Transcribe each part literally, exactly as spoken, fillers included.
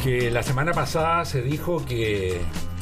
que la semana pasada se dijo que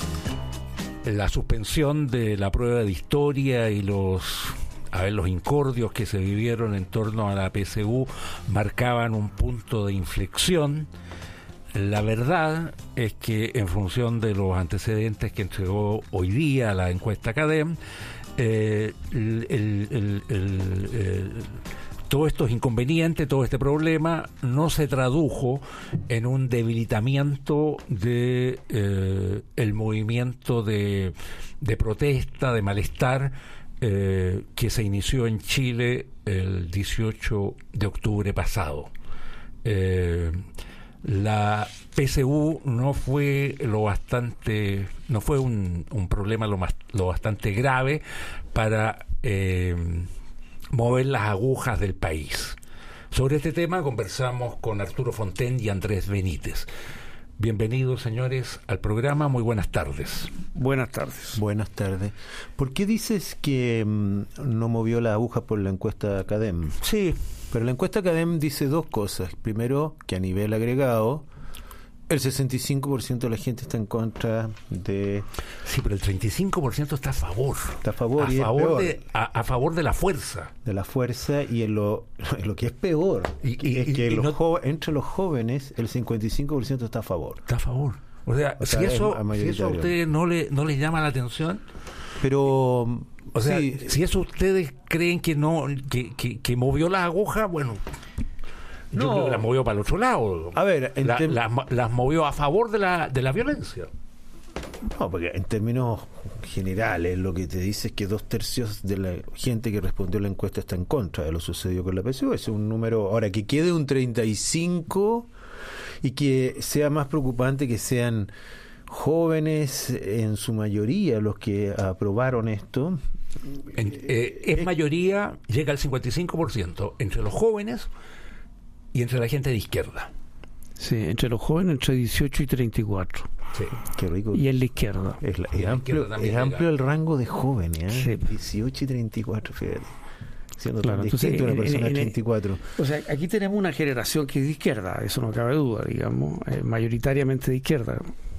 la suspensión de la prueba de historia y los a ver, los incordios que se vivieron en torno a la P S U marcaban un punto de inflexión. La verdad es que en función de los antecedentes que entregó hoy día la encuesta CADEM, eh, el, el, el, el, el, todos estos inconvenientes, todo este problema no se tradujo en un debilitamiento de eh, el movimiento de, de protesta, de malestar eh, que se inició en Chile el dieciocho de octubre pasado. Eh, La P S U no fue lo bastante, no fue un, un problema lo, más, lo bastante grave para eh, mover las agujas del país. Sobre este tema conversamos con Arturo Fontaine y Andrés Benítez. Bienvenidos, señores, al programa. Muy buenas tardes. Buenas tardes. Buenas tardes. ¿Por qué dices que mmm, no movió la aguja por la encuesta CADEM? Sí. Pero la encuesta CADEM dice dos cosas. Primero, que a nivel agregado, el sesenta y cinco por ciento de la gente está en contra de... Sí, pero el treinta y cinco por ciento está a favor. Está a favor. A, y favor, es de, a, a favor de la fuerza. De la fuerza y en lo, en lo que es peor, y, y, es que y, y los no... jo- entre los jóvenes el cincuenta y cinco por ciento está a favor. Está a favor. O sea, o si, sea eso, si eso a ustedes no, le, no les llama la atención... Pero... O sea, sí, si eso ustedes creen que no que, que, que movió la aguja, bueno, yo no. creo que las movió para el otro lado. A ver, la, tem- las, las movió a favor de la de la violencia. No, porque en términos generales lo que te dice es que dos tercios de la gente que respondió a la encuesta está en contra de lo sucedido con la P S U. Es un número, ahora que quede un treinta y cinco y que sea más preocupante que sean jóvenes en su mayoría los que aprobaron esto. En, eh, es mayoría, llega al cincuenta y cinco por ciento entre los jóvenes y entre la gente de izquierda. Sí, entre los jóvenes entre dieciocho y treinta y cuatro. Sí. Qué rico. Y en la izquierda. Es, la, es la amplio, es amplio el rango de jóvenes, ¿eh? Sí. dieciocho y treinta y cuatro, fíjate. Siendo Claro, tan entonces, distinto una en- persona en- de en- treinta y cuatro. O sea, aquí tenemos una generación que es de izquierda, eso no cabe duda, digamos, eh, mayoritariamente de izquierda,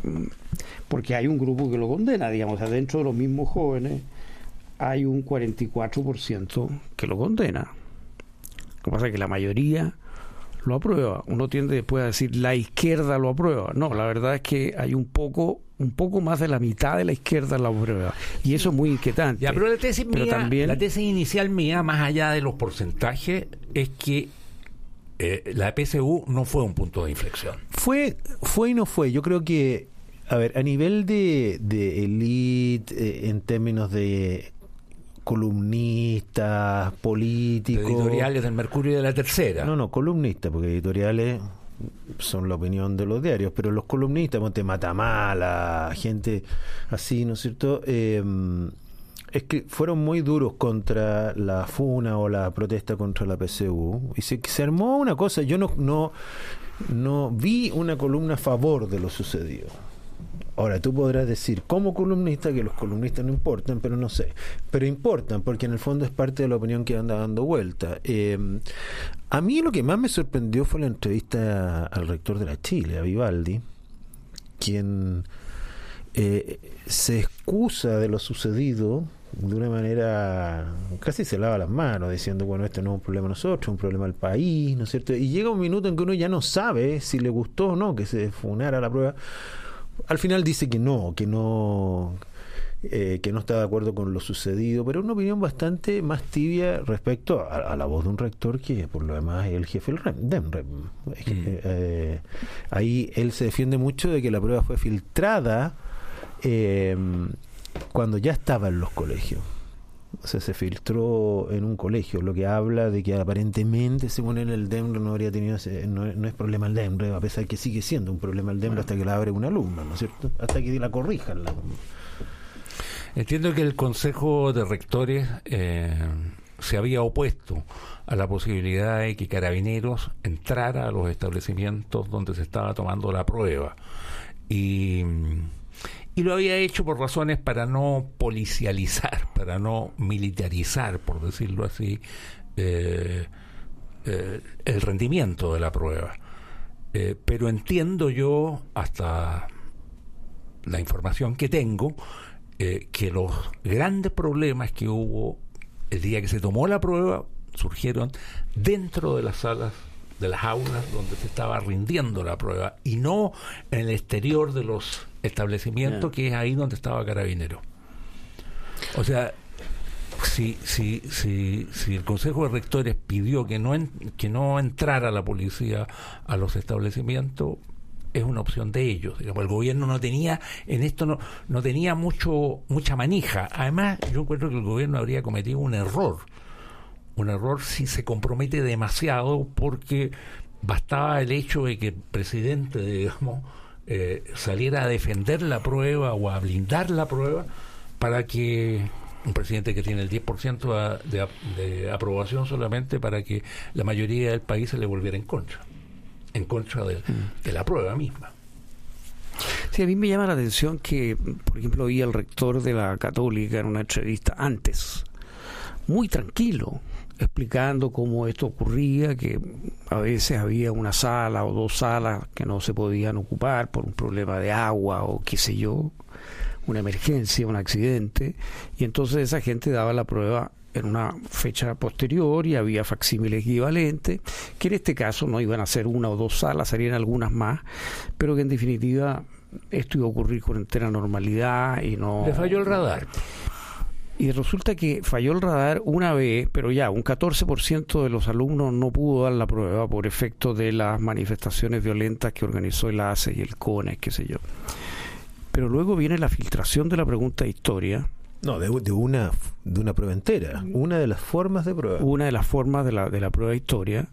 porque hay un grupo que lo condena, digamos, o sea, dentro de los mismos jóvenes hay un cuarenta y cuatro por ciento que lo condena. Lo que pasa es que la mayoría lo aprueba. Uno tiende después a decir la izquierda lo aprueba. No, la verdad es que hay un poco un poco más de la mitad de la izquierda lo aprueba. Y eso es muy inquietante. Ya, pero la tesis pero mía, también... la tesis inicial mía, más allá de los porcentajes, es que eh, la P S U no fue un punto de inflexión. Fue, fue y no fue. Yo creo que, a ver, a nivel de, de elite, eh, en términos de columnistas, políticos... De editoriales del Mercurio y de la Tercera. No, no, columnistas, porque editoriales son la opinión de los diarios, pero los columnistas, Monte Matamala, gente así, ¿no es cierto?, eh, es que fueron muy duros contra la funa o la protesta contra la P S U, y se, se armó una cosa. Yo no, no, no vi una columna a favor de lo sucedido. Ahora, tú podrás decir como columnista que los columnistas no importan, pero no sé. Pero importan, porque en el fondo es parte de la opinión que anda dando vuelta. Eh, a mí lo que más me sorprendió fue la entrevista al rector de la Chile, a Vivaldi, quien eh, se excusa de lo sucedido de una manera, casi se lava las manos, diciendo, bueno, este no es un problema de nosotros, es un problema del país, ¿no es cierto? Y llega un minuto en que uno ya no sabe si le gustó o no que se funara la prueba. Al final dice que no, que no eh, que no está de acuerdo con lo sucedido, pero una opinión bastante más tibia respecto a, a la voz de un rector que por lo demás es el jefe del DEMREP. Mm. Eh, ahí él se defiende mucho de que la prueba fue filtrada eh, cuando ya estaba en los colegios. O sea, se filtró en un colegio, lo que habla de que aparentemente, según él, el DEMRE no habría tenido ese, no, no es problema el DEMRE, a pesar que sigue siendo un problema el DEMRE hasta que la abre un alumno, ¿no es cierto? Hasta que la corrijan. La... Entiendo que el Consejo de Rectores eh, se había opuesto a la posibilidad de que Carabineros entrara a los establecimientos donde se estaba tomando la prueba. Y... Y lo había hecho por razones para no policializar, para no militarizar, por decirlo así, eh, eh, el rendimiento de la prueba. Eh, pero entiendo yo, hasta la información que tengo, eh, que los grandes problemas que hubo el día que se tomó la prueba surgieron dentro de las salas, de las aulas donde se estaba rindiendo la prueba, y no en el exterior de los establecimientos, yeah. que es ahí donde estaba Carabineros. O sea, si si si si el Consejo de Rectores pidió que no en, que no entrara la policía a los establecimientos, es una opción de ellos. Digamos, el gobierno no tenía en esto no no tenía mucho mucha manija. Además, yo encuentro que el gobierno habría cometido un error. Un error si se compromete demasiado, porque bastaba el hecho de que el presidente, digamos, eh, saliera a defender la prueba o a blindar la prueba para que un presidente que tiene el diez por ciento de, de aprobación solamente para que la mayoría del país se le volviera en contra, en contra de, de la prueba misma. Sí, a mí me llama la atención que, por ejemplo, oí al rector de la Católica en una entrevista antes, muy tranquilo, explicando cómo esto ocurría, que a veces había una sala o dos salas que no se podían ocupar por un problema de agua o qué sé yo, una emergencia, un accidente, y entonces esa gente daba la prueba en una fecha posterior y había facsímiles equivalentes, que en este caso no iban a ser una o dos salas, serían algunas más, pero que en definitiva esto iba a ocurrir con entera normalidad y no... Le falló el radar. Y resulta que falló el radar una vez, pero ya un catorce por ciento de los alumnos no pudo dar la prueba por efecto de las manifestaciones violentas que organizó el A C E y el CONES, qué sé yo. Pero luego viene la filtración de la pregunta de historia. No, de, de una de una prueba entera, una de las formas de prueba. Una de las formas de la, de la prueba de historia.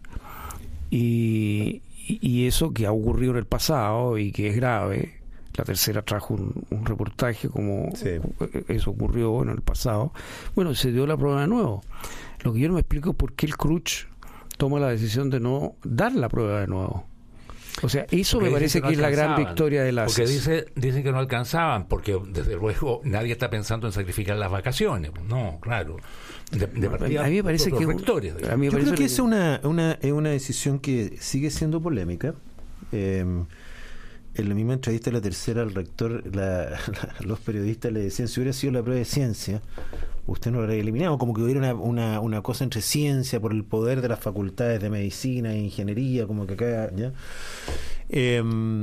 Y, y eso que ha ocurrido en el pasado y que es grave. La Tercera trajo un, un reportaje como sí. Eso ocurrió en el pasado. Bueno, se dio la prueba de nuevo. Lo que yo no me explico es por qué el Cruch toma la decisión de no dar la prueba de nuevo. O sea, eso porque me parece que, no que es la gran victoria de la Porque dice, dicen que no alcanzaban, porque desde luego nadie está pensando en sacrificar las vacaciones. No, claro. De, de partida, a mí me parece que rectores, un, a mí me yo parece creo que, que es una, una, una decisión que sigue siendo polémica. Eh, En la misma entrevista de La Tercera, el rector, la, la, los periodistas le decían, si hubiera sido la prueba de ciencia, usted no lo habría eliminado, como que hubiera una, una, una cosa entre ciencia por el poder de las facultades de medicina e ingeniería, como que acá, ¿ya? Eh,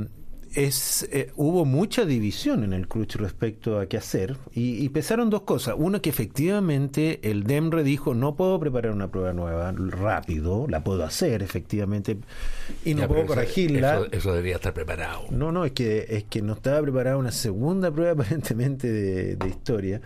es eh, hubo mucha división en el Cruch respecto a qué hacer, y, y pesaron dos cosas. Una, que efectivamente el DEMRE dijo, no puedo preparar una prueba nueva rápido, la puedo hacer efectivamente y no ya, puedo corregirla. Eso, eso debería estar preparado. No, no, es que es que no estaba preparada una segunda prueba aparentemente de, de historia.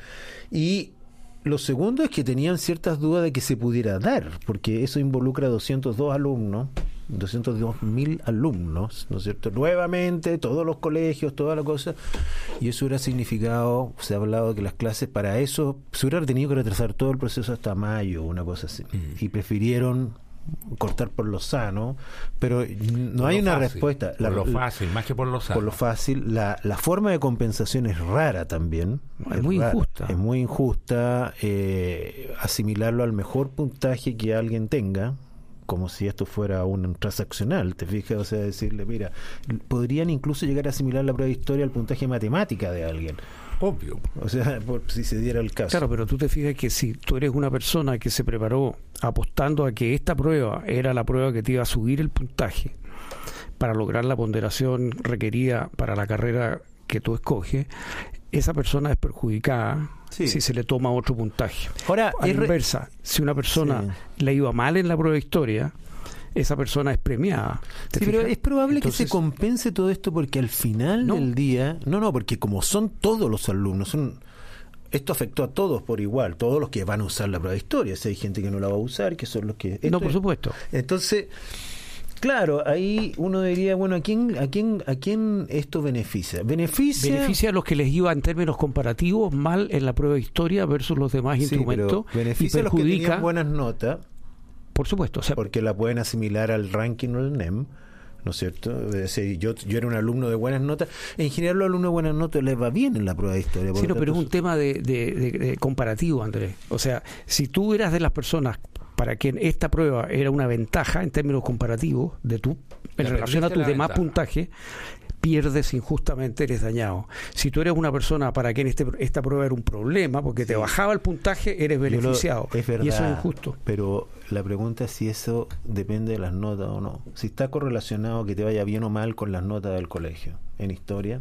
Y lo segundo es que tenían ciertas dudas de que se pudiera dar, porque eso involucra a doscientos dos alumnos, doscientos dos mil alumnos, ¿no es cierto? Nuevamente, todos los colegios, toda la cosa, y eso hubiera significado, se ha hablado de que las clases para eso, se hubiera tenido que retrasar todo el proceso hasta mayo, una cosa así, mm. y prefirieron cortar por lo sano, pero no por hay una fácil, respuesta. Por la, lo fácil, más que por lo sano. Por lo fácil, la, la forma de compensación es rara también. Es, es muy rara, injusta. Es muy injusta eh, asimilarlo al mejor puntaje que alguien tenga, como si esto fuera un transaccional, ¿te fijas? O sea, decirle, mira, podrían incluso llegar a asimilar la prueba de historia al puntaje matemática de alguien. Obvio. O sea, por, si se diera el caso. Claro, pero tú te fijas que si tú eres una persona que se preparó apostando a que esta prueba era la prueba que te iba a subir el puntaje para lograr la ponderación requerida para la carrera que tú escoges, esa persona es perjudicada sí. si se le toma otro puntaje. Ahora, a la inversa, si una persona sí. le iba mal en la prueba de historia, esa persona es premiada. Sí, pero es probable Entonces, que se compense todo esto, porque al final no. del día, no, no, porque como son todos los alumnos, son esto afectó a todos por igual, todos los que van a usar la prueba de historia, si hay gente que no la va a usar, que son los que... No, por supuesto. Entonces, claro, ahí uno diría, bueno, ¿a quién, a quién, a quién esto beneficia? Beneficia... Beneficia a los que les iba en términos comparativos mal en la prueba de historia versus los demás sí, instrumentos. Pero beneficia y perjudica, a los que tenían buenas notas. Por supuesto. O sea, porque la pueden asimilar al ranking o al N E M, ¿no es cierto? Es decir, yo, yo era un alumno de buenas notas. En general, los alumnos de buenas notas les va bien en la prueba de historia. Sí, no, pero es un tema de, de, de, de comparativo, Andrés. O sea, si tú eras de las personas para quien esta prueba era una ventaja en términos comparativos de tu en Ya relación a perdiste tus la demás ventaja. puntajes, pierdes injustamente, eres dañado. Si tú eres una persona para quien este, esta prueba era un problema, porque te bajaba el puntaje, eres Yo lo- beneficiado. es verdad, y eso es injusto. pero la pregunta es si eso depende de las notas o no. Si está correlacionado que te vaya bien o mal con las notas del colegio en historia.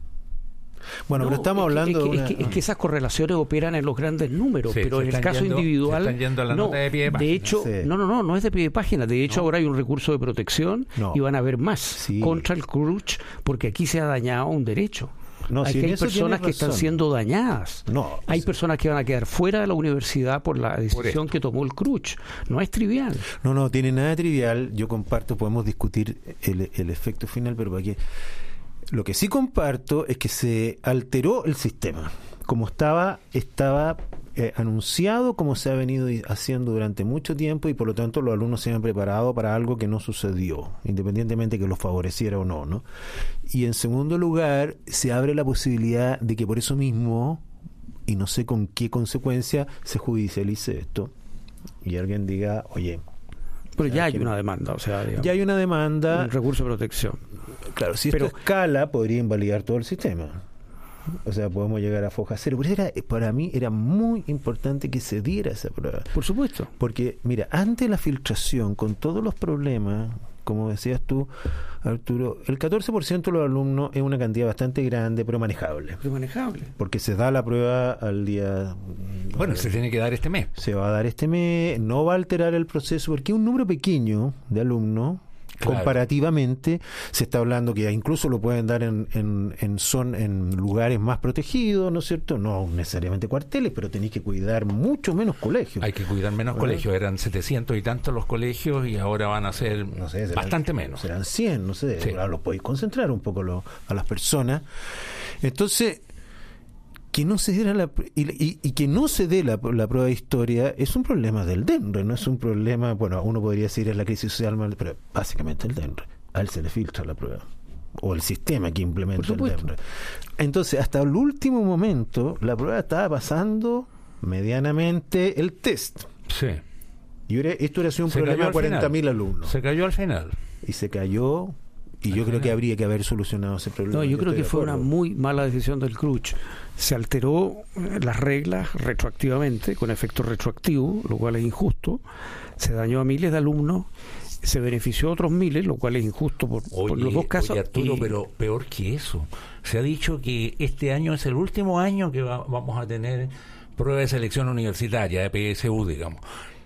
Bueno, No, pero estamos es que- hablando es que, de una- es que- es que esas correlaciones operan en los grandes números, Sí, pero se en el están caso yendo- individual se están yendo a la no. nota de pie de página. De hecho, Sí. no, no, no, no es de pie de página. De hecho, No. ahora hay un recurso de protección No. y van a haber más Sí. contra el Crutch, porque aquí se ha dañado un derecho. No, hay si que en hay eso personas tienes que están razón. siendo dañadas. No, Hay sí. personas que van a quedar fuera de la universidad por la decisión esto. que tomó el Crutch. No es trivial. No, no, tiene nada de trivial. Yo comparto, podemos discutir el, el efecto final, pero para qué. Lo que sí comparto es que se alteró el sistema. Como estaba, estaba eh, anunciado, como se ha venido i- haciendo durante mucho tiempo, y por lo tanto los alumnos se han preparado para algo que no sucedió, independientemente que los favoreciera o no, ¿no? Y en segundo lugar, se abre la posibilidad de que por eso mismo, y no sé con qué consecuencia, se judicialice esto y alguien diga, oye, Pero ya hay que- una demanda, o sea, digamos, ya hay una demanda. un recurso de protección. Claro, si Pero- esto escala, podría invalidar todo el sistema. O sea, podemos llegar a foja cero. Pero era, para mí era muy importante que se diera esa prueba. Por supuesto. Porque, mira, ante la filtración, con todos los problemas, como decías tú, Arturo, el catorce por ciento de los alumnos es una cantidad bastante grande, pero manejable. Es manejable. Porque se da la prueba al día... Bueno, se tiene que dar este mes. Se va a dar este mes, no va a alterar el proceso, porque es un número pequeño de alumnos. Claro. Comparativamente, se está hablando que incluso lo pueden dar en, en, en, son, en lugares más protegidos, ¿no es cierto? No necesariamente cuarteles, pero tenéis que cuidar mucho menos colegios. Hay que cuidar menos Bueno. colegios. Eran setecientos y tantos los colegios y ahora van a ser No sé, serán- bastante menos. Serán cien, no sé. Sí. Ahora los podéis concentrar un poco lo- a las personas. Entonces, que no se diera la pr- y, y- y que no se dé la, la prueba de historia es un problema del D E N R E, no es un problema, bueno, uno podría decir es la crisis social, mal- pero básicamente el D E N R E. A él se le filtra la prueba. O el sistema que implementa Por el D E supuesto. N R E. Entonces, hasta el último momento, la prueba estaba pasando medianamente el test. Sí. Y era- esto era sido un Se problema cayó de al cuarenta mil final. alumnos. Se cayó al final. Y se cayó. Y yo creo que habría que haber solucionado ese problema. No, yo creo estoy que de fue una acuerdo. muy mala decisión del Crutch. Se alteró eh, las reglas retroactivamente, con efecto retroactivo, lo cual es injusto. Se dañó a miles de alumnos, se benefició a otros miles, lo cual es injusto por, por Oye, los dos casos. oye, Arturo, y- pero peor que eso. Se ha dicho que este año es el último año que va- vamos a tener prueba de selección universitaria, de P S U, digamos.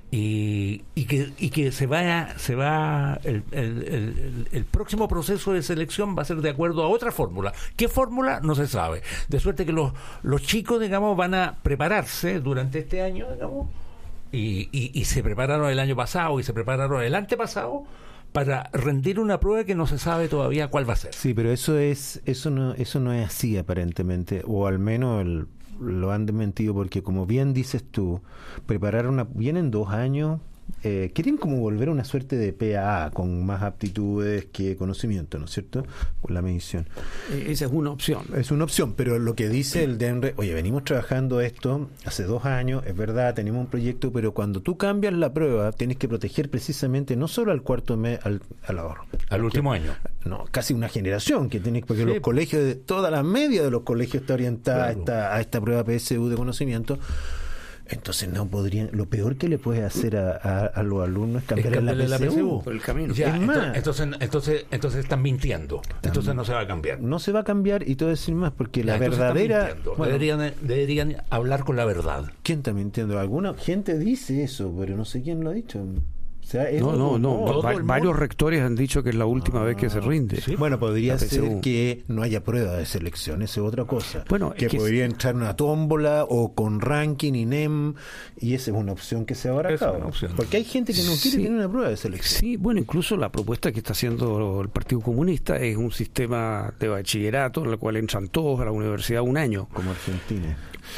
Y, y que y que se vaya se va el, el, el, el próximo proceso de selección va a ser de acuerdo a otra fórmula. ¿Qué fórmula? No se sabe. De suerte que los los chicos, digamos, van a prepararse durante este año, digamos, y, y, y se prepararon el año pasado y se prepararon el antepasado para rendir una prueba que no se sabe todavía cuál va a ser. Sí, pero eso es eso no eso no es así aparentemente, o al menos el- lo han desmentido, porque como bien dices tú, preparar una vienen dos años, eh, quieren como volver a una suerte de P A A con más aptitudes que conocimiento, ¿no es cierto? Con la medición. eh, esa es una opción. Es una opción, pero lo que dice el D E N R E, oye, venimos trabajando esto hace dos años, es verdad, tenemos un proyecto, pero cuando tú cambias la prueba, tienes que proteger precisamente no solo al cuarto mes, al, al ahorro. Al último año. No, casi una generación que tiene, porque Sí. los colegios, de toda la media de los colegios está orientada Claro. a, esta, a esta prueba P S U de conocimiento. Entonces no podrían, lo peor que le puedes hacer a, a, a los alumnos es cambiar Es la, cambiarle la P S U. P S U. Por el camino. Ya, Es ento- más. entonces, entonces, entonces están mintiendo. Entonces no se va a cambiar. No se va a cambiar, y te voy a decir más, porque Ya, la entonces están verdadera... mintiendo. bueno, deberían, deberían hablar con la verdad. ¿quién está mintiendo? Alguna gente dice eso, pero no sé quién lo ha dicho. O sea, es No, un no, no. rumor. todo Va- el mundo. varios rectores han dicho que es la última vez que se rinde. sí. Bueno, podría La P S U. ser que no haya prueba de selección, esa es otra cosa. Bueno, que es que podría entrar una tómbola o con ranking, I N E M, y esa es una opción que se habrá Es cabo. una opción. Porque hay gente que no quiere Sí. tener una prueba de selección. Sí, bueno, incluso la propuesta que está haciendo el Partido Comunista es un sistema de bachillerato en el cual entran todos a la universidad un año. Como Argentina.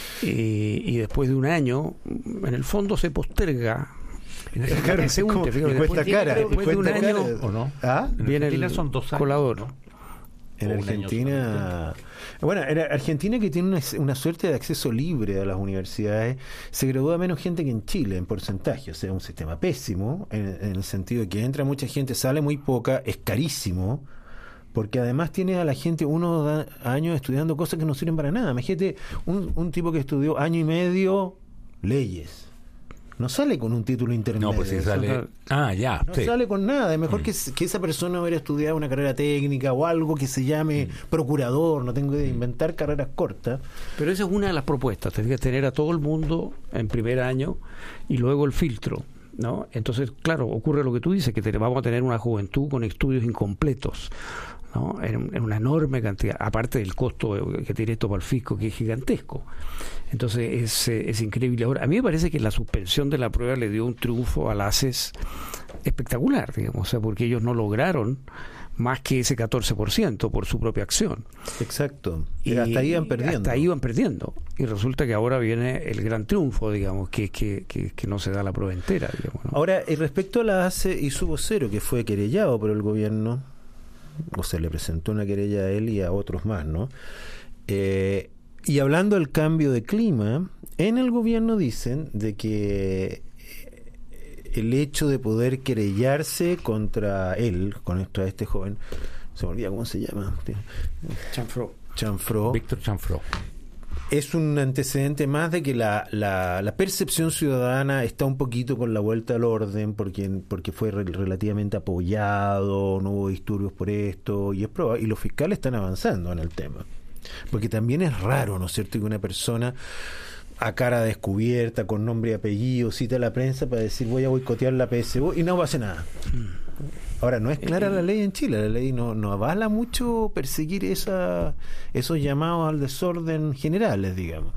Y, y después de un año, en el fondo se posterga. En ese Claro, se unte, como- fíjate, y cuesta después- cara, y después de un cuesta año, cara. ¿o no? ¿Ah? En viene Argentina el son dos años, colador. ¿no? En Argentina, bueno, era Argentina que tiene una, una suerte de acceso libre a las universidades, se gradúa menos gente que en Chile en porcentaje, o sea, un sistema pésimo, en, en el sentido de que entra mucha gente, sale muy poca, es carísimo, porque además tiene a la gente unos años estudiando cosas que no sirven para nada. Imagínate un, un tipo que estudió año y medio leyes. No sale con un título intermedio. No, pues si sale... Ah, ya. No sí. sale con nada. Es mejor mm. que, que esa persona hubiera estudiado una carrera técnica o algo que se llame mm. procurador, no tengo idea de inventar carreras cortas. Pero esa es una de las propuestas. Tendría que tener a todo el mundo en primer año y luego el filtro, ¿no? Entonces, claro, ocurre lo que tú dices, que te, vamos a tener una juventud con estudios incompletos, ¿no? En, en una enorme cantidad, aparte del costo que tiene esto para el fisco, que es gigantesco. Entonces es, es increíble. Ahora, a mí me parece que la suspensión de la prueba le dio un triunfo al ACES espectacular, digamos, o sea, porque ellos no lograron más que ese catorce por ciento por su propia acción. Exacto. Y hasta ahí iban perdiendo. Hasta ahí iban perdiendo. Y resulta que ahora viene el gran triunfo, digamos, que es que, que, que no se da la prueba entera, digamos, ¿no? Ahora, y respecto a la ACE y su vocero, que fue querellado por el gobierno, o se le presentó una querella a él y a otros más, ¿no? Eh, y hablando del cambio de clima, en el gobierno dicen de que el hecho de poder querellarse contra él, con esto a este joven, se me olvida cómo se llama. Chanfró. Chanfró. Víctor Chanfró. Es un antecedente más de que la, la, la percepción ciudadana está un poquito con la vuelta al orden, porque, porque fue re, relativamente apoyado, no hubo disturbios por esto, y es probable, y los fiscales están avanzando en el tema. Porque también es raro, ¿no es cierto?, que una persona a cara descubierta, con nombre y apellido, cita a la prensa para decir voy a boicotear la P S U y no pasa nada. Ahora, no es clara la ley en Chile, la ley no, no avala mucho perseguir esa, esos llamados al desorden generales, digamos.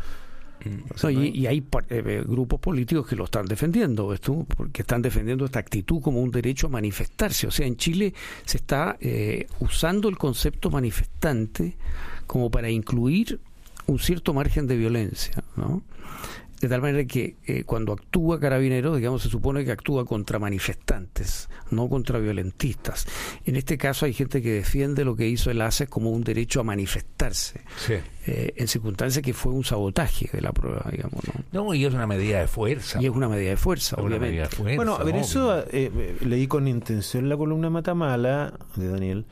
O sea, y, y hay eh, grupos políticos que lo están defendiendo, esto, porque están defendiendo esta actitud como un derecho a manifestarse. O sea, en Chile se está eh, usando el concepto manifestante como para incluir un cierto margen de violencia, ¿no? De tal manera que eh, cuando actúa Carabineros, digamos, se supone que actúa contra manifestantes, no contra violentistas. En este caso hay gente que defiende lo que hizo el ACES como un derecho a manifestarse, sí. eh, en circunstancias que fue un sabotaje de la prueba, digamos, ¿no? No, y es una medida de fuerza. Y es una medida de fuerza, es obviamente. Medida de fuerza, bueno, a ver, obvio. eso eh, leí con intención la columna Matamala de Daniel,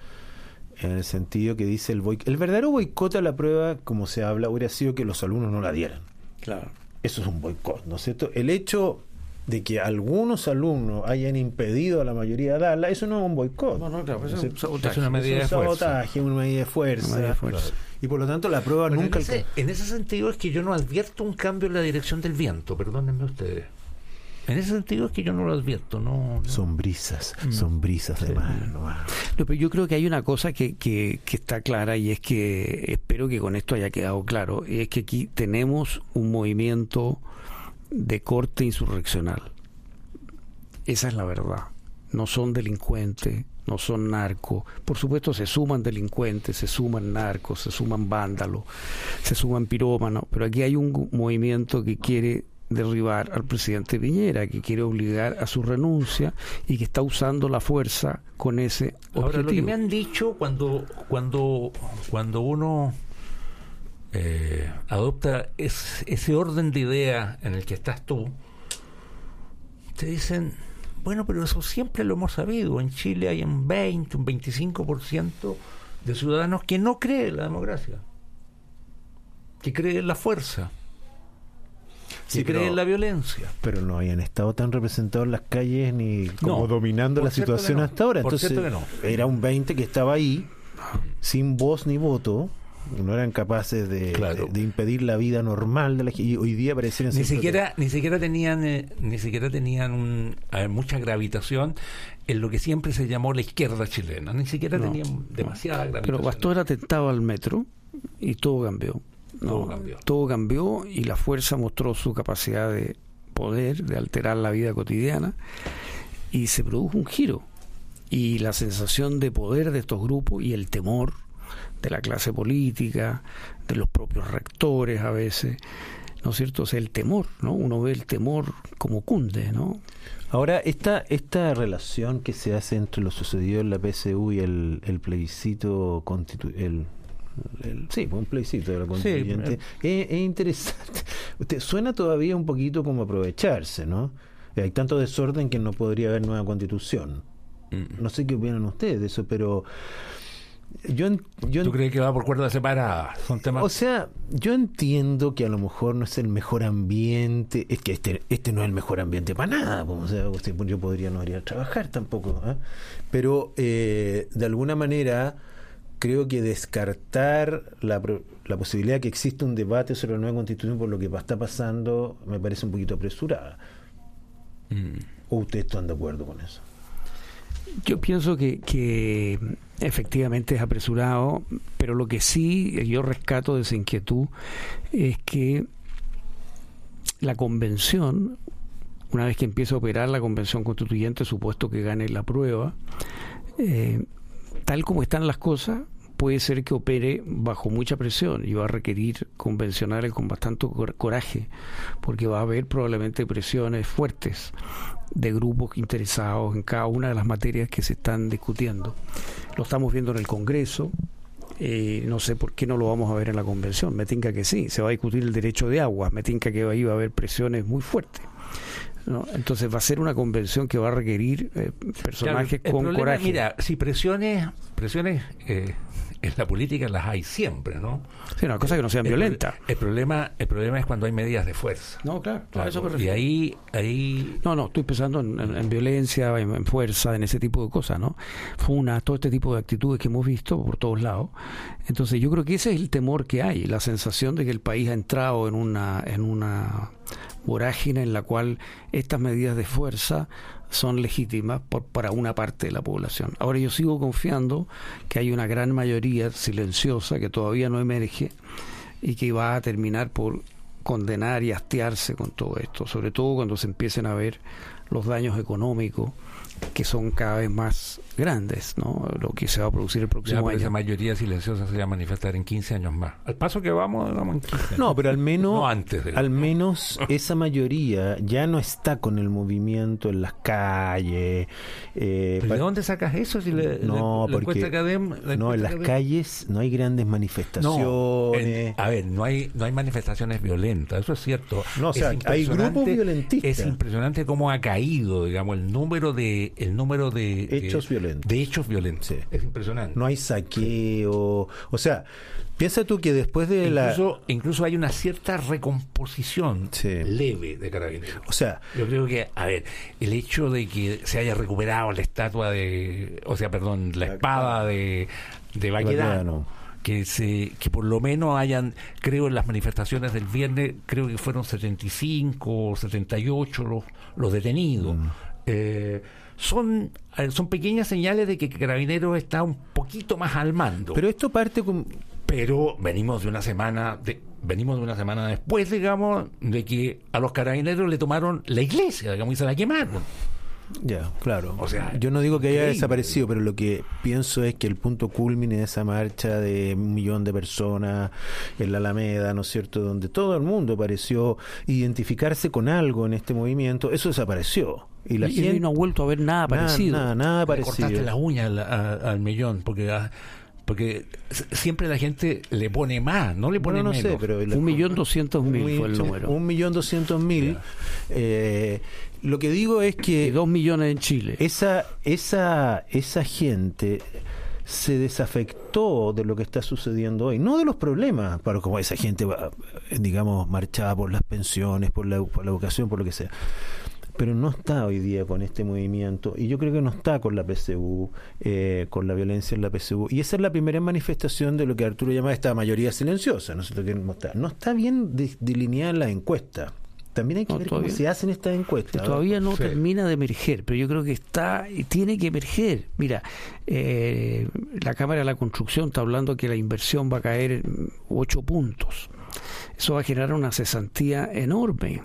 en el sentido que dice el boicot, el verdadero boicot a la prueba, como se habla, hubiera sido que los alumnos no la dieran. Claro. Eso es un boicot, ¿no es cierto? El hecho de que algunos alumnos hayan impedido a la mayoría de darla, eso no es un boicot. No, no, claro, ¿no es, es, un sabotaje. es una medida es un de fuerza. sabotaje, una medida de fuerza. Una medida de fuerza. Claro. Y por lo tanto la prueba Bueno, nunca... en, ese, en ese sentido es que yo no advierto un cambio en la dirección del viento, perdónenme ustedes. En ese sentido es que yo no lo advierto, no, no. Son brisas, mm. son brisas de sí. mar, no. No, pero yo creo que hay una cosa que, que, que está clara, y es que espero que con esto haya quedado claro, y es que aquí tenemos un movimiento de corte insurreccional. Esa es la verdad. No son delincuentes, no son narcos. Por supuesto se suman delincuentes, se suman narcos, se suman vándalos, se suman pirómanos, pero aquí hay un movimiento que quiere derribar al presidente Piñera, que quiere obligar a su renuncia y que está usando la fuerza con ese objetivo. Ahora, lo que me han dicho cuando cuando cuando uno eh, adopta es, ese orden de ideas en el que estás tú, te dicen, bueno, pero eso siempre lo hemos sabido. En Chile hay un veinte, un veinticinco por ciento de ciudadanos que no creen en la democracia, que creen en la fuerza, que sí, creen pero, en la violencia. Pero no habían estado tan representados en las calles ni como no, dominando la situación no, hasta ahora. Por Entonces cierto que no. Era un veinte que estaba ahí, sin voz ni voto, no eran capaces de, claro. de, de impedir la vida normal de la gente, y hoy día parecieran ni siquiera ni siquiera tenían eh, ni siquiera tenían un, ver, mucha gravitación en lo que siempre se llamó la izquierda chilena, ni siquiera no, tenían demasiada no. gravitación. Pero bastó el atentado al metro y todo cambió. No, todo cambió. Todo cambió y la fuerza mostró su capacidad de poder, de alterar la vida cotidiana, y se produjo un giro. Y la sensación de poder de estos grupos y el temor de la clase política, de los propios rectores a veces, ¿no es cierto? O sea, el temor, ¿no? Uno ve el temor como cunde, ¿no? Ahora, esta esta relación que se hace entre lo sucedido en la P S U y el, el plebiscito constituyente, el, el, sí, un plebiscito de la constituyente, sí, es, es interesante. Usted suena todavía un poquito como aprovecharse, ¿no? Hay tanto desorden que no podría haber nueva constitución. Mm. No sé qué opinan ustedes de eso, pero Yo, yo, ¿Tú crees que va por cuerdas separadas? Son temas... O sea, yo entiendo que a lo mejor no es el mejor ambiente, es que este este no es el mejor ambiente para nada, o sea, yo podría no ir a trabajar tampoco, ¿eh? Pero eh, de alguna manera creo que descartar la, la posibilidad que existe un debate sobre la nueva constitución por lo que está pasando me parece un poquito apresurada. Mm. ¿O ustedes están de acuerdo con eso? Yo pienso que, que efectivamente es apresurado, pero lo que sí yo rescato de esa inquietud es que la convención, una vez que empiece a operar la convención constituyente, supuesto que gane la prueba, eh, tal como están las cosas, puede ser que opere bajo mucha presión y va a requerir convencionales con bastante coraje, porque va a haber probablemente presiones fuertes de grupos interesados en cada una de las materias que se están discutiendo. Lo estamos viendo en el Congreso, eh, no sé por qué no lo vamos a ver en la Convención. Me tinca que sí, se va a discutir el derecho de aguas, me tinca que ahí va a haber presiones muy fuertes, ¿no? Entonces va a ser una convención que va a requerir eh, personajes claro, con problema, coraje. Mira, si presiones, presiones eh, en la política las hay siempre, ¿no? Sí, una cosa que no sean violentas. El problema, el problema es cuando hay medidas de fuerza. No, claro, claro. Eso me y ahí, ahí. No, no, estoy pensando en, en, en violencia, en, en fuerza, en ese tipo de cosas, ¿no? Funas, todo este tipo de actitudes que hemos visto por todos lados. Entonces, yo creo que ese es el temor que hay, la sensación de que el país ha entrado en una, en una vorágine en la cual estas medidas de fuerza son legítimas por, para una parte de la población. Ahora yo sigo confiando que hay una gran mayoría silenciosa que todavía no emerge y que va a terminar por condenar y hastiarse con todo esto, sobre todo cuando se empiecen a ver los daños económicos que son cada vez más grandes, ¿no? Lo que se va a producir el próximo ya, año. Esa mayoría silenciosa se va a manifestar en quince años más. Al paso que vamos, vamos en quince años. No, pero al menos, no antes de al menos esa mayoría ya no está con el movimiento en las calles. Eh, ¿De dónde sacas eso? Si le, no, le, porque academ, no, en las academ... calles no hay grandes manifestaciones. No, en, a ver, no hay no hay manifestaciones violentas, eso es cierto. No, o sea, hay grupos violentistas. Es impresionante cómo ha caído, digamos, el número de el número de hechos de, violentos. De hechos violentos. Sí. Es impresionante. No hay saqueo. Sí. O sea, piensa tú que después de incluso, la... Incluso hay una cierta recomposición sí. leve de Carabineros. O sea... Yo creo que, a ver, el hecho de que se haya recuperado la estatua de... O sea, perdón, la, la espada de, de Baquedano, que se que por lo menos hayan, creo en las manifestaciones del viernes, creo que fueron setenta y cinco o setenta y ocho los, los detenidos. Mm. Eh, son son pequeñas señales de que Carabineros está un poquito más al mando. Pero esto parte con... Pero venimos de una semana de, venimos de una semana después, digamos, de que a los Carabineros le tomaron la iglesia, digamos, y se la quemaron. Ya, claro. O sea, yo no digo que increíble. haya desaparecido, pero lo que pienso es que el punto culmine de esa marcha de un millón de personas en la Alameda, ¿no es cierto?, donde todo el mundo pareció identificarse con algo en este movimiento, eso desapareció. Y la y gente no ha vuelto a ver nada, nada parecido. Nada, nada parecido. Le cortaste las uñas al, a, al millón, porque a, porque siempre la gente le pone más, no le pone bueno, no menos. Sé, pero un millón doscientos mil fue el número. Un millón doscientos mil. Eh, lo que digo es que... Y dos millones en Chile. Esa, esa, esa gente se desafectó de lo que está sucediendo hoy, no de los problemas, para como esa gente, digamos, marchaba por las pensiones, por la, por la educación, por lo que sea. Pero no está hoy día con este movimiento, y yo creo que no está con la P S U, eh, con la violencia en la P S U, y esa es la primera manifestación de lo que Arturo llama esta mayoría silenciosa, no sé lo que no está, no está bien de, delineada la encuesta. También hay que no, ver todavía, cómo se hacen estas encuestas. Todavía no sí. termina de emerger, pero yo creo que está y tiene que emerger. Mira, eh, la Cámara de la Construcción está hablando que la inversión va a caer en ocho puntos. Eso va a generar una cesantía enorme.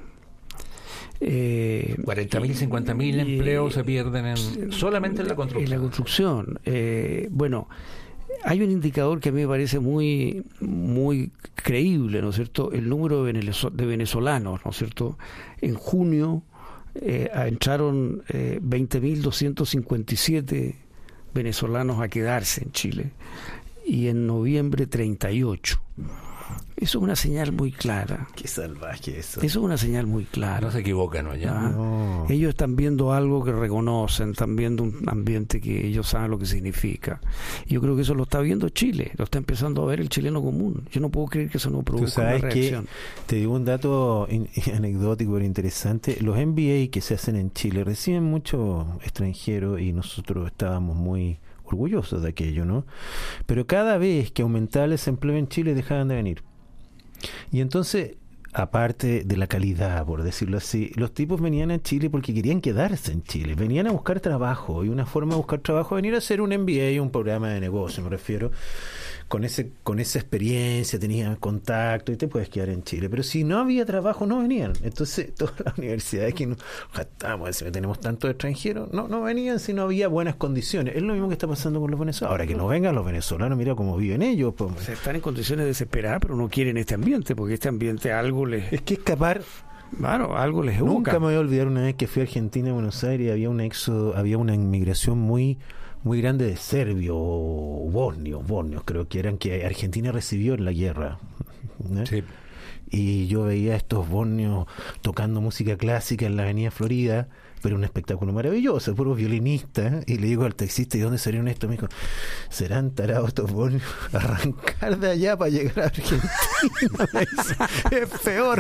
Eh, cuarenta mil, cincuenta mil empleos se pierden en, solamente en la construcción. En la construcción. Eh, bueno, hay un indicador que a mí me parece muy, muy creíble, ¿no es cierto? El número de, venezo- de venezolanos, ¿no es cierto? En junio eh, entraron eh, veinte mil doscientos cincuenta y siete venezolanos a quedarse en Chile y en noviembre treinta y ocho. Eso es una señal muy clara. Qué salvaje eso. Eso es una señal muy clara. No se equivocan, ¿no? Ya. Ah, No. Ellos están viendo algo que reconocen, están viendo un ambiente que ellos saben lo que significa. Y yo creo que eso lo está viendo Chile, lo está empezando a ver el chileno común. Yo no puedo creer que eso no Tú produzca una sabes que reacción. te digo un dato in- anecdótico pero interesante. Los M B A que se hacen en Chile reciben muchos extranjeros y nosotros estábamos muy orgullosos de aquello, ¿no? Pero cada vez que aumentaba el desempleo en Chile dejaban de venir. Y entonces, aparte de la calidad, por decirlo así, los tipos venían a Chile porque querían quedarse en Chile, venían a buscar trabajo, y una forma de buscar trabajo es venir a hacer un M B A, un programa de negocio, me refiero, con ese con esa experiencia, tenías contacto y te puedes quedar en Chile. Pero si no había trabajo, no venían. Entonces, todas las universidades que nos jactamos, decimos, tenemos tantos extranjeros, no, no venían si no había buenas condiciones. Es lo mismo que está pasando con los venezolanos. Ahora que no vengan los venezolanos, mira cómo viven ellos. Pues. O sea, están en condiciones desesperadas, pero no quieren este ambiente, porque este ambiente algo les... Es que escapar... Claro, algo les evoca. Nunca me voy a olvidar una vez que fui a Argentina, a Buenos Aires, había un éxodo, había una inmigración muy muy grande de serbios o bosnios, bosnios creo que eran, que Argentina recibió en la guerra. ¿eh? Sí. Y yo veía a estos bosnios tocando música clásica en la avenida Florida, pero un espectáculo maravilloso, puros violinistas, y le digo al taxista, ¿y dónde salieron estos? Me dijo, serán tarados estos bosnios, arrancar de allá para llegar a Argentina. Es peor.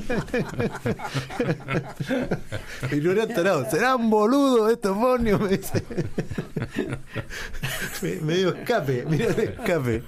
Y no eran tarados, serán boludos estos bosnios, me dice. Me, me dio escape, mira el escape.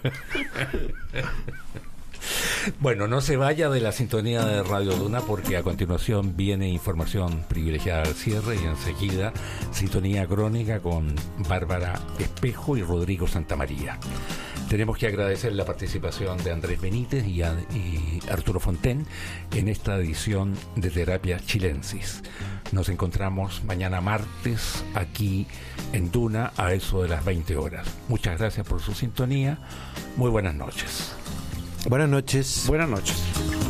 Bueno, no se vaya de la sintonía de Radio Duna, porque a continuación viene información privilegiada al cierre y enseguida sintonía crónica con Bárbara Espejo y Rodrigo Santamaría. Tenemos que agradecer la participación de Andrés Benítez y, a, y Arturo Fonten en esta edición de Terapia Chilensis. Nos encontramos mañana martes aquí en Duna a eso de las veinte horas. Muchas gracias por su sintonía. Muy buenas noches. Buenas noches. Buenas noches.